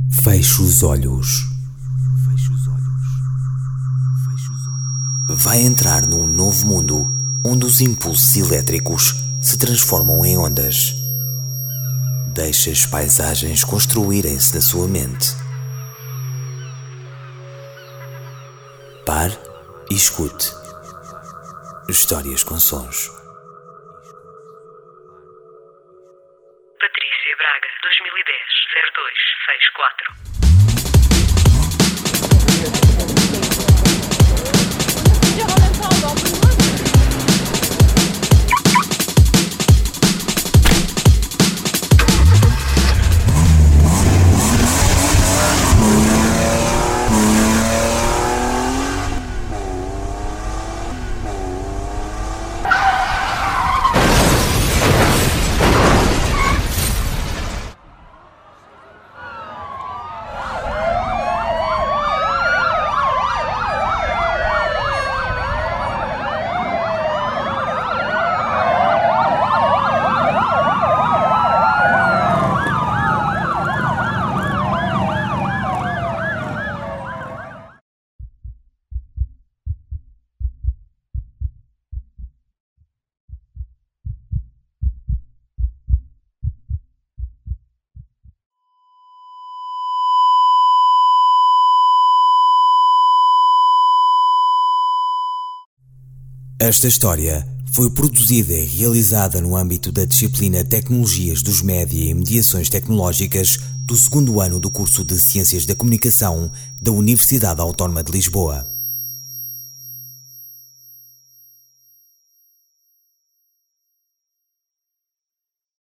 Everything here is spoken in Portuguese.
Feche os olhos. Vai entrar num novo mundo onde os impulsos elétricos se transformam em ondas. Deixe as paisagens construírem-se na sua mente. Pare e escute. Histórias com sons. Patrícia Braga, 2010-02-64. Esta história foi produzida e realizada no âmbito da disciplina Tecnologias dos Média e Mediações Tecnológicas do 2º ano do curso de Ciências da Comunicação da Universidade Autónoma de Lisboa.